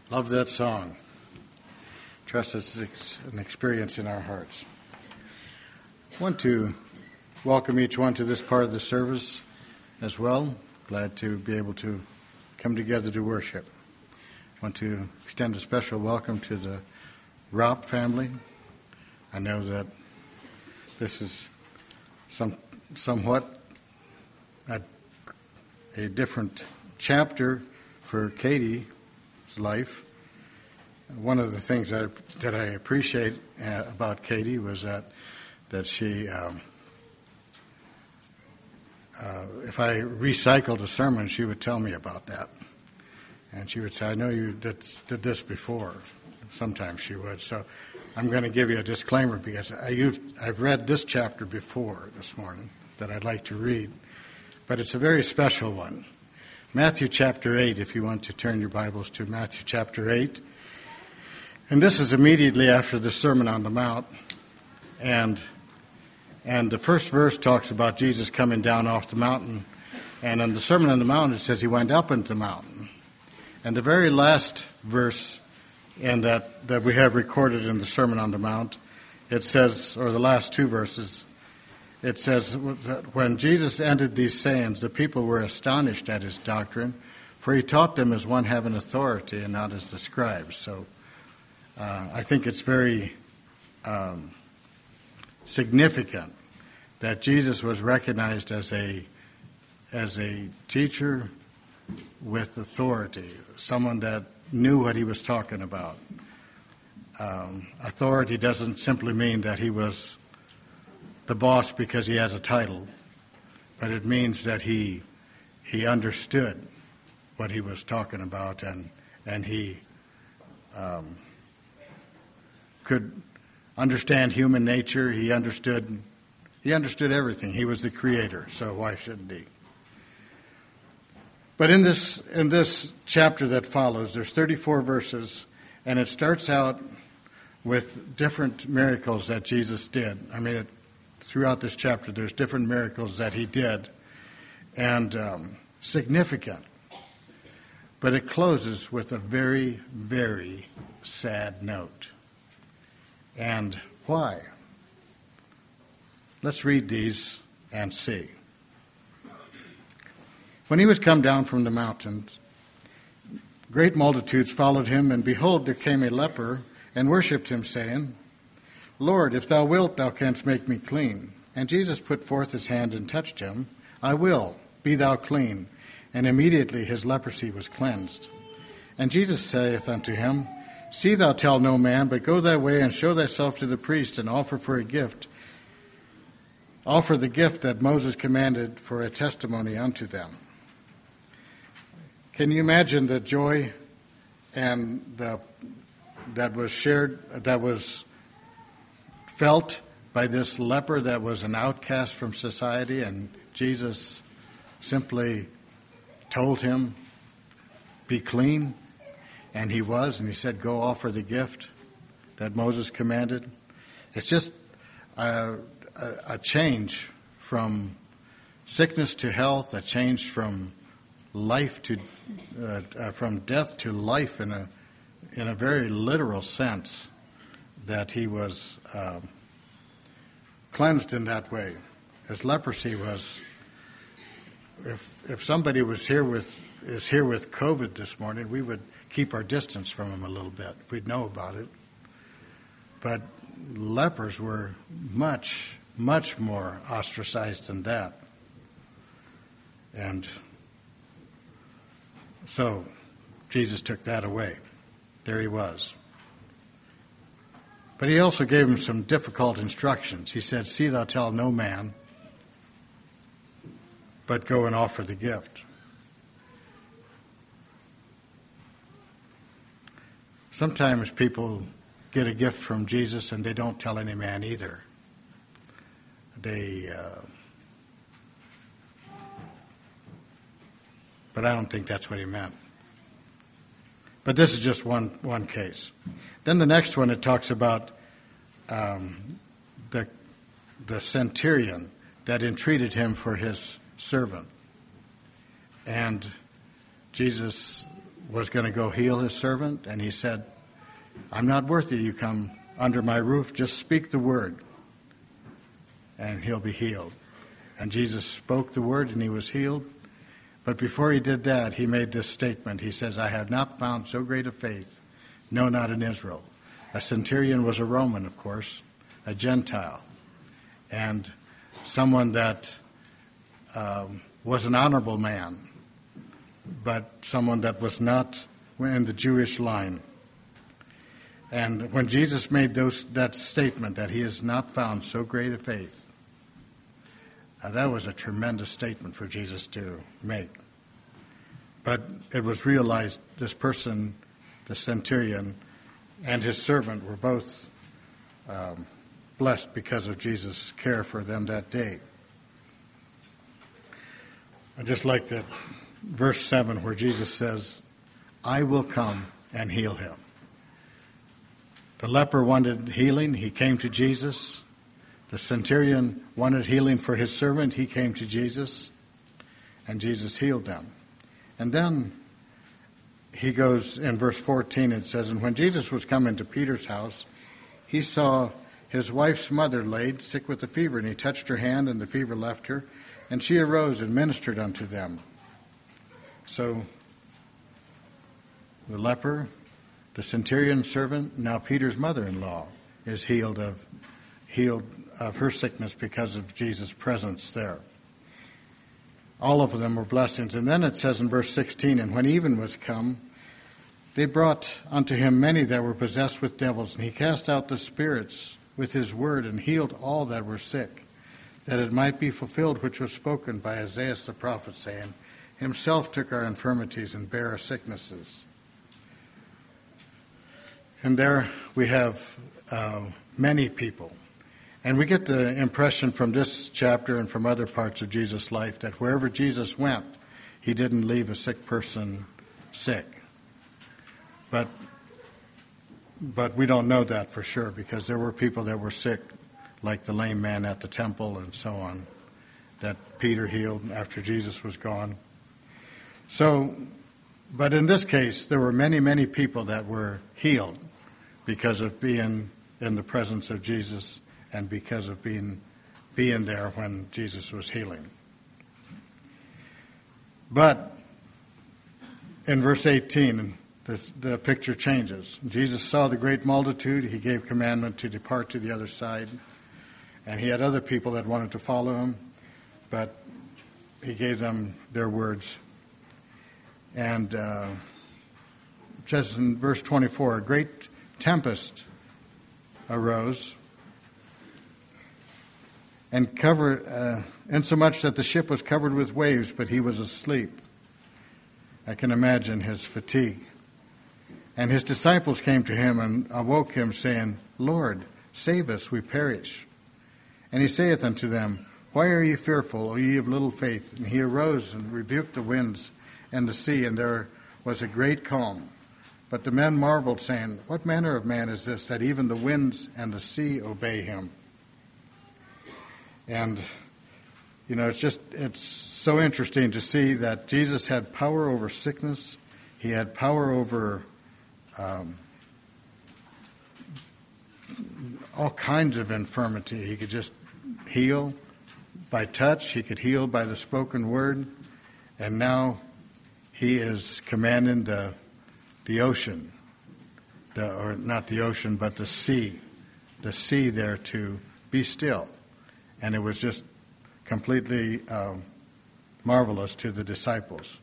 Love that song. Trust it's an experience in our hearts. I want to welcome each one to this part of the service as well. Glad to be able to come together to worship. I want to extend a special welcome to the Ropp family. I know that this is somewhat a different chapter for Katie's life. One of the things that I appreciate about Katie was that she, if I recycled a sermon, she would tell me about that. And she would say, I know you did this before. Sometimes she would. So I'm going to give you a disclaimer because I've read this chapter before this morning that I'd like to read. But it's a very special one. Matthew chapter 8, if you want to turn your Bibles to Matthew chapter 8. And this is immediately after the Sermon on the Mount. And the first verse talks about Jesus coming down off the mountain. And in the Sermon on the Mount, it says he went up into the mountain. And the very last verse in that we have recorded in the Sermon on the Mount, it says, or the last two verses, it says that when Jesus ended these sayings, the people were astonished at his doctrine, for he taught them as one having authority and not as the scribes. So I think it's very significant that Jesus was recognized as a teacher with authority, someone that knew what he was talking about. Authority doesn't simply mean that he was the boss because he has a title, but it means that he understood what he was talking about, and he could understand human nature. He understood everything. He was the creator, so why shouldn't he? But in this chapter that follows, there's 34 verses, and it starts out with different miracles that Jesus did. I mean, throughout this chapter, there's different miracles that he did, and significant. But it closes with a very, very sad note. And why? Let's read these and see. When he was come down from the mountains, great multitudes followed him, and behold, there came a leper and worshipped him, saying, Lord, if thou wilt, thou canst make me clean. And Jesus put forth his hand and touched him. I will, be thou clean. And immediately his leprosy was cleansed. And Jesus saith unto him, See thou tell no man, but go thy way and show thyself to the priest, and offer for a gift. Offer the gift that Moses commanded for a testimony unto them. Can you imagine the joy and that was felt by this leper that was an outcast from society, and Jesus simply told him, be clean, and he was, and he said, go offer the gift that Moses commanded. It's just a change from sickness to health, a change from life to from death to life in a very literal sense, that he was cleansed in that way. His leprosy was, if somebody is here with COVID this morning, we would keep our distance from him a little bit. We'd know about it. But lepers were much, much more ostracized than that. And so Jesus took that away. There he was. But he also gave him some difficult instructions. He said, See thou tell no man, but go and offer the gift. Sometimes people get a gift from Jesus and they don't tell any man either. But I don't think that's what he meant. But this is just one case. Then the next one, it talks about the centurion that entreated him for his servant. And Jesus was going to go heal his servant, and he said, I'm not worthy you come under my roof. Just speak the word, and he'll be healed. And Jesus spoke the word, and he was healed. But before he did that, he made this statement. He says, I have not found so great a faith, no, not in Israel. A centurion was a Roman, of course, a Gentile, and someone that was an honorable man, but someone that was not in the Jewish line. And when Jesus made that statement that he has not found so great a faith, that was a tremendous statement for Jesus to make. But it was realized this person, the centurion, and his servant were both blessed because of Jesus' care for them that day. I just like that verse 7 where Jesus says, I will come and heal him. The leper wanted healing. He came to Jesus. The centurion wanted healing for his servant. He came to Jesus, and Jesus healed them. And then he goes in verse 14, it says, and when Jesus was come into Peter's house, he saw his wife's mother laid sick with a fever, and he touched her hand, and the fever left her, and she arose and ministered unto them. So the leper, the centurion's servant, now Peter's mother-in-law is healed of her sickness because of Jesus' presence there. All of them were blessings. And then it says in verse 16, and when even was come, they brought unto him many that were possessed with devils, and he cast out the spirits with his word and healed all that were sick, that it might be fulfilled which was spoken by Isaiah the prophet, saying, himself took our infirmities and bare our sicknesses. And there we have many people. And we get the impression from this chapter and from other parts of Jesus' life that wherever Jesus went, he didn't leave a sick person sick. But we don't know that for sure, because there were people that were sick, like the lame man at the temple and so on, that Peter healed after Jesus was gone. So, but in this case, there were many, many people that were healed because of being in the presence of Jesus and because of being there when Jesus was healing. But in verse 18, the picture changes. Jesus saw the great multitude. He gave commandment to depart to the other side. And he had other people that wanted to follow him, but he gave them their words. And it says in verse 24, a great tempest arose and covered, insomuch that the ship was covered with waves, but he was asleep. I can imagine his fatigue. And his disciples came to him and awoke him, saying, Lord, save us, we perish. And he saith unto them, why are ye fearful, O ye of little faith? And he arose and rebuked the winds and the sea, and there was a great calm. But the men marveled, saying, what manner of man is this, that even the winds and the sea obey him? And, it's so interesting to see that Jesus had power over sickness. He had power over all kinds of infirmity. He could just heal by touch. He could heal by the spoken word. And now he is commanding the ocean, or not the ocean, but the sea there to be still. And it was just completely marvelous to the disciples.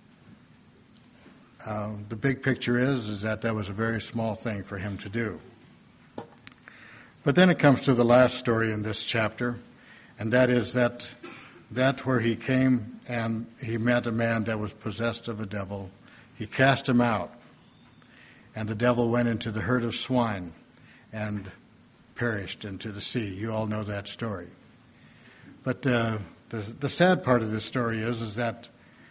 The big picture is that was a very small thing for him to do. But then it comes to the last story in this chapter, and that is that where he came and he met a man that was possessed of a devil. He cast him out, and the devil went into the herd of swine and perished into the sea. You all know that story. But the sad part of this story is that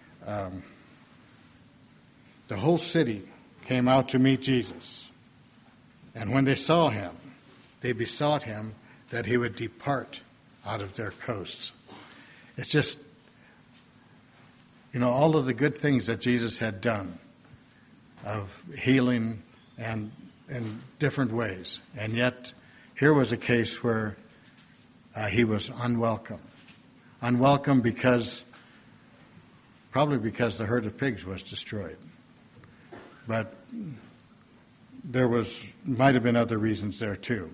the whole city came out to meet Jesus. And when they saw him, they besought him that he would depart out of their coasts. It's just, all of the good things that Jesus had done of healing and in different ways. And yet, here was a case where he was unwelcome. Unwelcome probably because the herd of pigs was destroyed. But there might have been other reasons there too.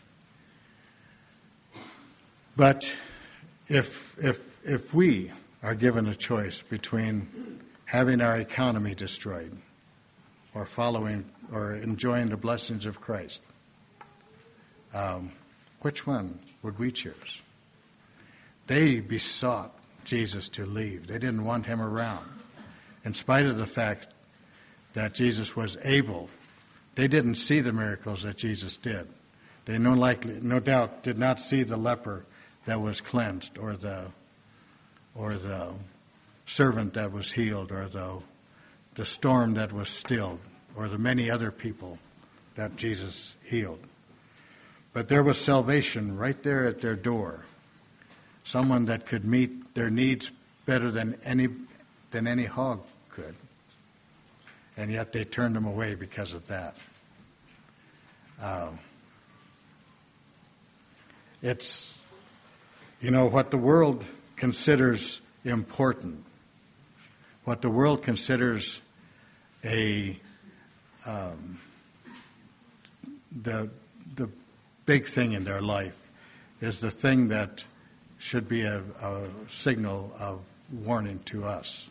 But if we are given a choice between having our economy destroyed or following or enjoying the blessings of Christ, which one would we choose? They besought Jesus to leave. They didn't want him around. In spite of the fact that Jesus was able, they didn't see the miracles that Jesus did. They no doubt did not see the leper that was cleansed, or the servant that was healed, or the storm that was stilled, or the many other people that Jesus healed. But there was salvation right there at their door. Someone that could meet their needs better than any hog could. And yet they turned him away because of that. It's, what the world considers important, what the world considers the big thing in their life is the thing that should be a signal of warning to us.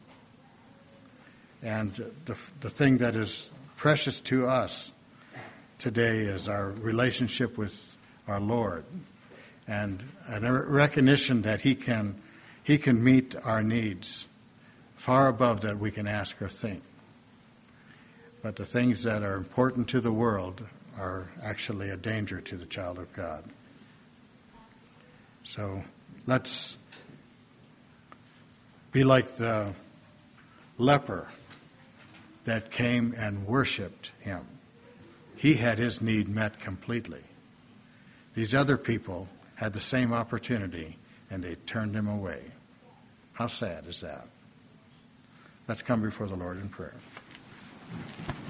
And the thing that is precious to us today is our relationship with our Lord, and a recognition that He can meet our needs far above that we can ask or think. But the things that are important to the world are actually a danger to the child of God. So let's be like the leper that came and worshiped him. He had his need met completely. These other people had the same opportunity, and they turned him away. How sad is that? Let's come before the Lord in prayer.